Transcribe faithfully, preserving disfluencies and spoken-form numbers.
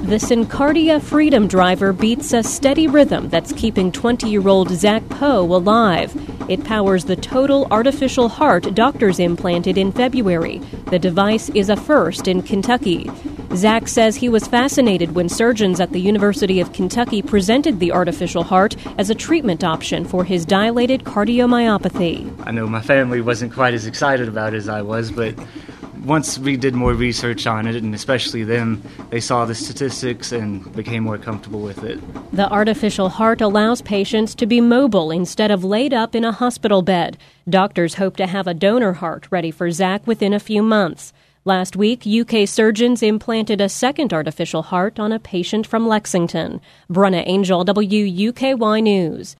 The Syncardia Freedom Driver beats a steady rhythm that's keeping twenty-year-old Zach Poe alive. It powers the total artificial heart doctors implanted in February. The device is a first in Kentucky. Zach says he was fascinated when surgeons at the University of Kentucky presented the artificial heart as a treatment option for his dilated cardiomyopathy. I know my family wasn't quite as excited about it as I was, but once we did more research on it, and especially them, they saw the statistics and became more comfortable with it. The artificial heart allows patients to be mobile instead of laid up in a hospital bed. Doctors hope to have a donor heart ready for Zach within a few months. Last week, U K surgeons implanted a second artificial heart on a patient from Lexington. Bruna Angel, W U K Y News.